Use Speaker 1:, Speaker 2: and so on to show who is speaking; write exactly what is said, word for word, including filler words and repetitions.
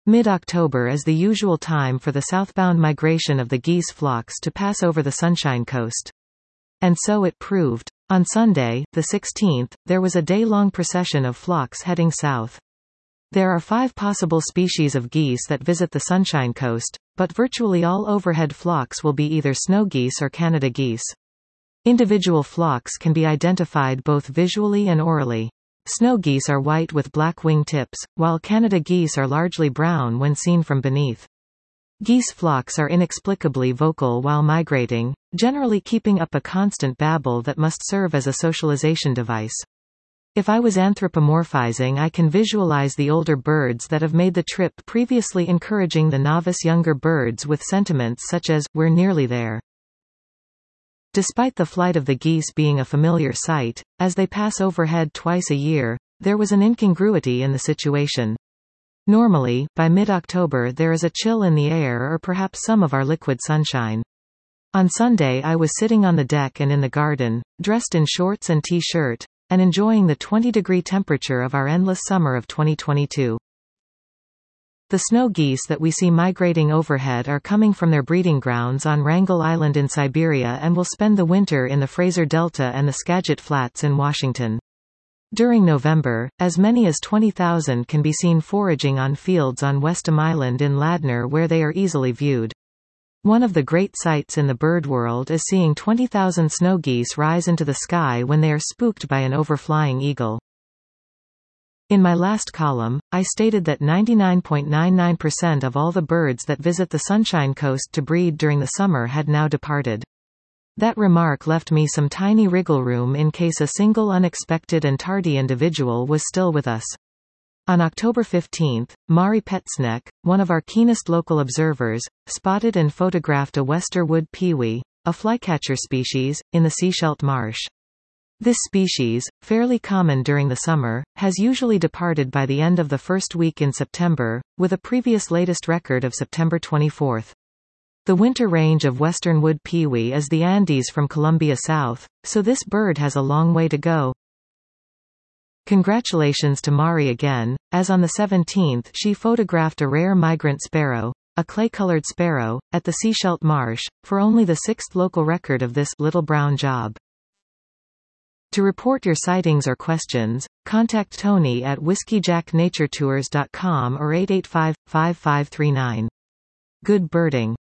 Speaker 1: Mid-October is the usual time for the southbound migration of the geese flocks to pass over the Sunshine Coast. And so it proved. On Sunday, the sixteenth, there was a day-long procession of flocks heading south. There are five possible species of geese that visit the Sunshine Coast, but virtually all overhead flocks will be either snow geese or Canada geese. Individual flocks can be identified both visually and orally. Snow geese are white with black wing tips, while Canada geese are largely brown when seen from beneath. Geese flocks are inexplicably vocal while migrating, generally keeping up a constant babble that must serve as a socialization device. If I was anthropomorphizing, I can visualize the older birds that have made the trip previously encouraging the novice younger birds with sentiments such as, "We're nearly there." Despite the flight of the geese being a familiar sight, as they pass overhead twice a year, there was an incongruity in the situation. Normally, by mid-October there is a chill in the air or perhaps some of our liquid sunshine. On Sunday I was sitting on the deck and in the garden, dressed in shorts and t-shirt, and enjoying the twenty degree temperature of our endless summer of twenty twenty-two. The snow geese that we see migrating overhead are coming from their breeding grounds on Wrangel Island in Siberia and will spend the winter in the Fraser Delta and the Skagit Flats in Washington. During November, as many as twenty thousand can be seen foraging on fields on Westham Island in Ladner where they are easily viewed. One of the great sights in the bird world is seeing twenty thousand snow geese rise into the sky when they are spooked by an overflying eagle. In my last column, I stated that ninety-nine point nine nine percent of all the birds that visit the Sunshine Coast to breed during the summer had now departed. That remark left me some tiny wriggle room in case a single unexpected and tardy individual was still with us. On October fifteenth, Mari Petsneck, one of our keenest local observers, spotted and photographed a Westerwood pewee, a flycatcher species, in the Seaschelt Marsh. This species, fairly common during the summer, has usually departed by the end of the first week in September, with a previous latest record of September twenty-fourth. The winter range of western wood pewee is the Andes from Colombia south, so this bird has a long way to go. Congratulations to Mari again, as on the seventeenth she photographed a rare migrant sparrow, a clay-colored sparrow, at the Seaschelt Marsh, for only the sixth local record of this little brown job. To report your sightings or questions, contact Tony at whiskey jack nature tours dot com or eight eight five, five five three nine. Good birding.